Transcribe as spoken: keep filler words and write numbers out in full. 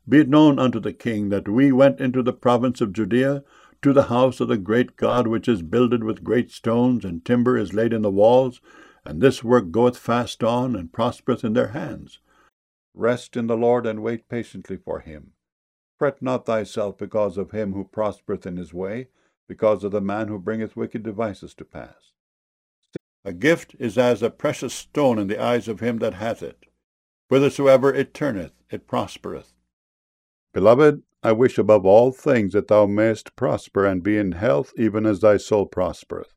Be it known unto the king that we went into the province of Judea, to the house of the great God, which is builded with great stones, and timber is laid in the walls, and this work goeth fast on, and prospereth in their hands. Rest in the Lord, and wait patiently for him. Fret not thyself because of him who prospereth in his way, because of the man who bringeth wicked devices to pass. A gift is as a precious stone in the eyes of him that hath it. Whithersoever it turneth, it prospereth. Beloved, I wish above all things that thou mayest prosper and be in health, even as thy soul prospereth.